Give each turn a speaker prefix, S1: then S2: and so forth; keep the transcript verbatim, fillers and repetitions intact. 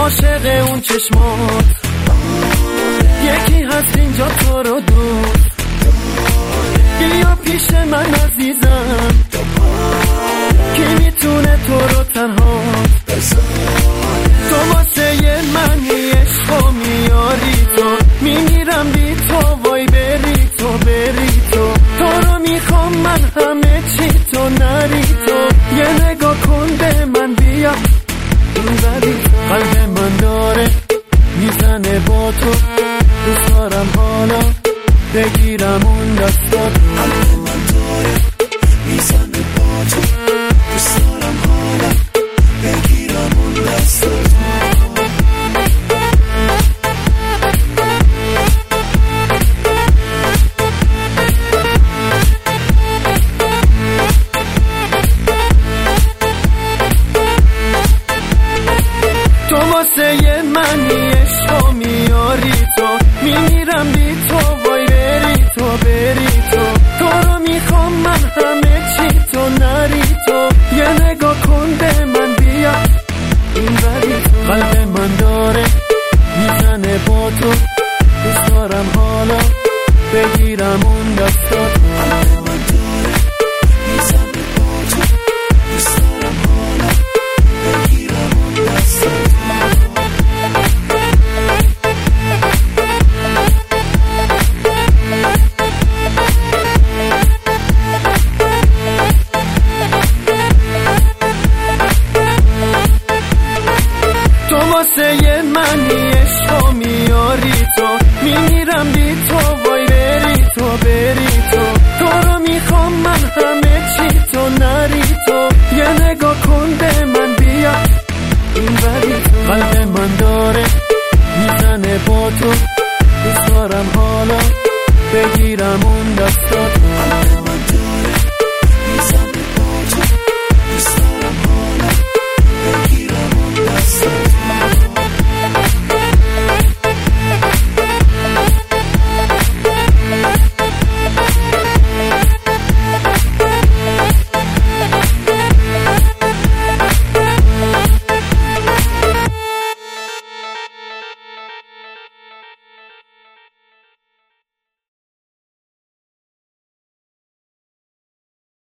S1: عاشق اون چشمات، یکی هست اینجا تو رو دوست. بیا پیش من عزیزم، کی میتونه تو رو تنها. تو واسه منی عشق و میاری تو، میمیرم بی تو وای بری تو بری تو. تو رو میخوام من همه چی تو نری تو. یه نگاه کن به من بیا اینوری، قلب من داره میزنه با تو. دوست دارم حالا بگیرم اون دستات. قلب من داره میزنه با تو. دوست دارم حالا بگیرم اون دستات. تو واسه منی عشق و میاری تو، میمیرم بی تو وای بری تو بری تو. تو رو میخوام من هم